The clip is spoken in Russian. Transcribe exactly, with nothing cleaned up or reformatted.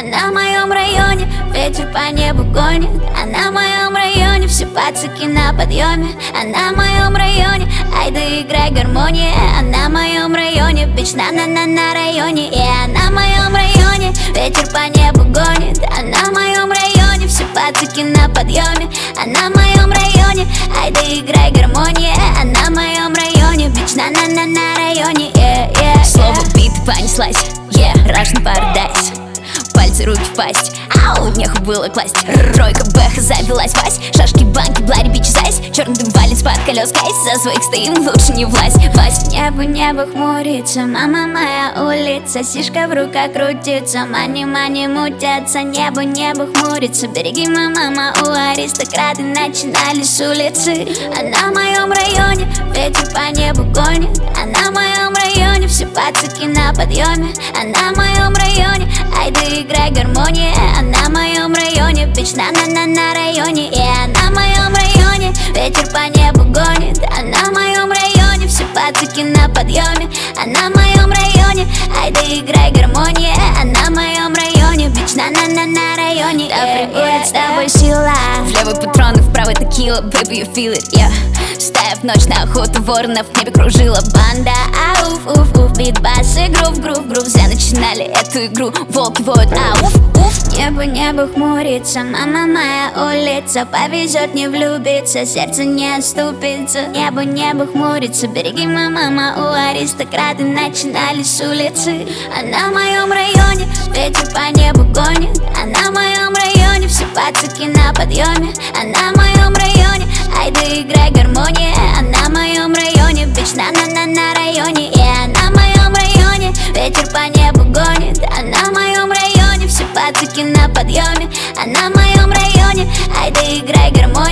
Она в моем районе, ветер по небу гонит. Она в моем районе, все пацаки на подъеме. Она в моем районе, ай да играй гармония. Она в моем районе, бич на-на-на на районе. И она в моем районе, ветер по небу гонит. Она в моем районе, все пацаки на подъеме. Она в моем районе, ай да играй гармония. Она в моем районе, бич на-на-на на районе. Yeah, yeah, слово бит понеслась, yeah, Russian Paradise. Пальцы, руки в пасть, ау, нехуй было класть. Тройка бэха завелась, вась. Шашки, банки, блари, бич, зайс. Черный дым валит с-под колес, гайс. За своих стоим, лучше не влазь, вась. Небо, небо хмурится, мама моя улица. Сишка в руках крутится, мани, мани мутятся. Небо, небо хмурится, береги, мама, у аристократы начинали с улицы. Она в моем районе, ветер по небу гонит. Она в моем районе, все пацаки на подъеме. Она в моем районе, ай да играй гармония. Она в моем районе, бич на-на-на на районе. И она в моем районе, ветер по небу гонит. Она в моем районе, все пацаки на подъеме. Она в моем районе, ай да играй гармония. Она в моем районе, бич на-на-на на районе. Да прибудет с тобой сила. В левый патрон и в правый текила, baby you feel it, yeah. Стая в ночь на охоту воронов, в небе кружила банда. Ауф, уф, уф, бит-бас и грув, грув, грув. Все начинали эту игру, волки воют, ауф, уф. Небо, небо хмурится, мама моя улица. Повезет не влюбиться, сердце не оступится. Небо, небо хмурится, береги, мама, у аристократы начинали с улицы. Она в моем районе, ветер по небу гонит. Она в моем районе, все пацаки на подъеме. Она в моем районе, ай да играй гармония. Она в моем районе, бич на-на-на на районе. И она в моем районе, ветер по небу гонит. Она в моем районе, все пацаки на подъеме. Она в моем районе, ай да играй гармония.